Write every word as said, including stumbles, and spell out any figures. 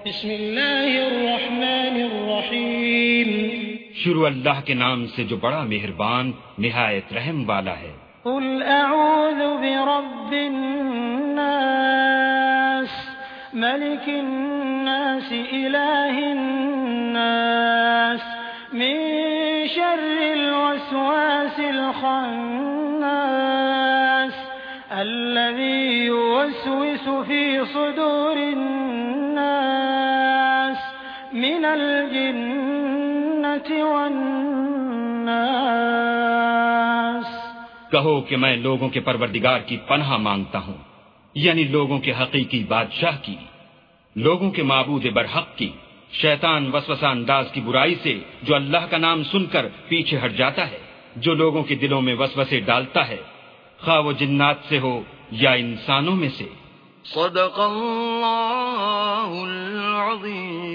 بسم اللہ الرحمن الرحیم شروع اللہ کے نام سے جو بڑا مہربان نہایت رحم والا ہے۔ قل اعوذ برب الناس ملک الناس الہ الناس من شر الوسواس الخناس الذي يوسوس في صدور الناس من الجنة والناس۔ کہو کہ میں لوگوں کے پروردگار کی پناہ مانگتا ہوں، یعنی لوگوں کے حقیقی بادشاہ کی، لوگوں کے معبود برحق کی، شیطان وسوسہ انداز کی برائی سے جو اللہ کا نام سن کر پیچھے ہٹ جاتا ہے، جو لوگوں کے دلوں میں وسوسے ڈالتا ہے، خواہ وہ جنات سے ہو یا انسانوں میں سے۔ صدق اللہ العظیم۔